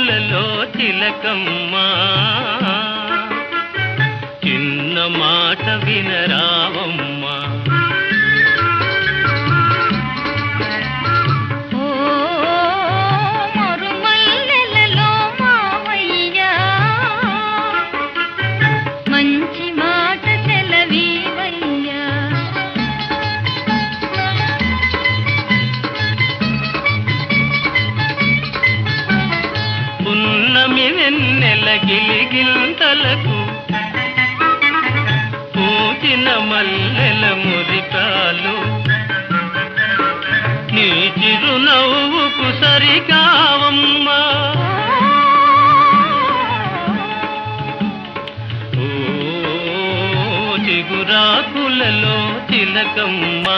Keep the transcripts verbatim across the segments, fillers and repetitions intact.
చిగురాకులలో చిలకమ్మా చిన్న మాట వినరావమ్మా. పున్నమి వెన్నెల గిలిగింతలకు పూచిన మల్లెల మురికాలు నీ చిరునవ్వుకు సరికావమ్మా. ఓ చిగురాకులలో చిలకమ్మా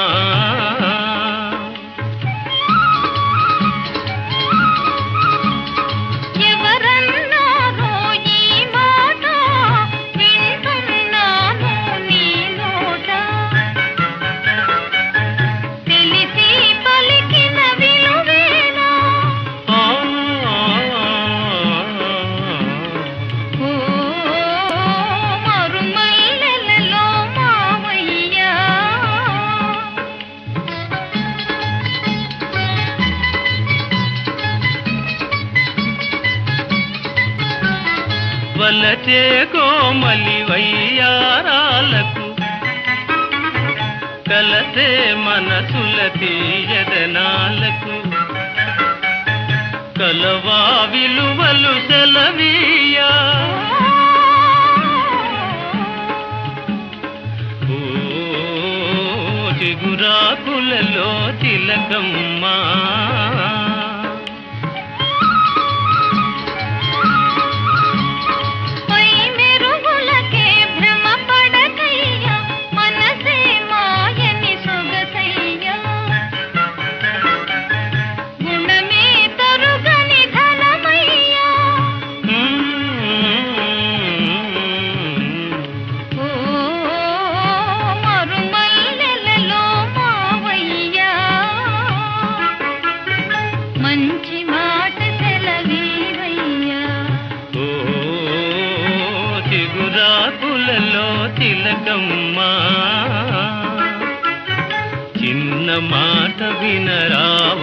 వలచే కోమలి వయ్యారాలకు కలసే మనసుల తీయదనాలకు కలవా విలువలు సెలవీయా. ఓ చిగురాకులలో చిలకమ్మా మంచి మాట సెలవీవయ్యా. ఓ చిగురాకులలో చిలకమ్మా చిన్న మాట వినరా.